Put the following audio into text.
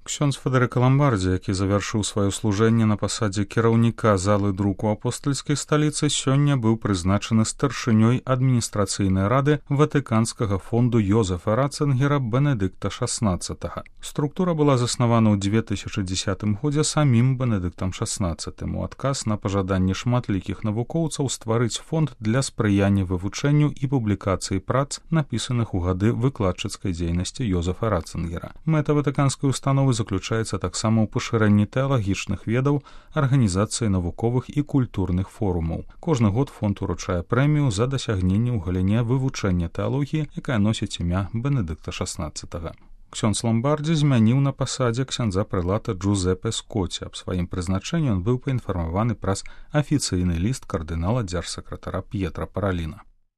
Ксёндз Федэрыка Ламбардзі, які завяршыў сваё служэнне на пасадзе кіраўніка залы друку апостальскай сталіцы, сёння быў прызначаны старшынёй адміністрацыйнай рады Ватыканскага фонду Йозефа Ратцынгера Бенедыкта XVI. Структура была заснавана ў 2010 годзе самім Бенедыктам XVI у адказ на пажаданне шматлікіх навукоўцаў стварыць фонд для спрыяння вывучэнню і публікацыі прац, напісаных у гады выкладчыцкай дзейнасці Йозефа Ратцынгера. Мэта ватыканскай установы заключаецца таксама ў пашырэнні тэалагічных ведаў, арганізацыі навуковых і культурных форумаў. Кожны год фонд уручае прэмію за дасягненні ў галіне вывучэння тэалогіі, якая носіць імя Бенедыкта XVI. Ксёндз Ламбардзі змяніў на пасадзе ксяндза прэлата Джузеппе Скотці. Аб сваім прызначэнні ён быў паінфармаваны праз афіцыйны ліст кардынала дзяржсакратара П'етра Параліна.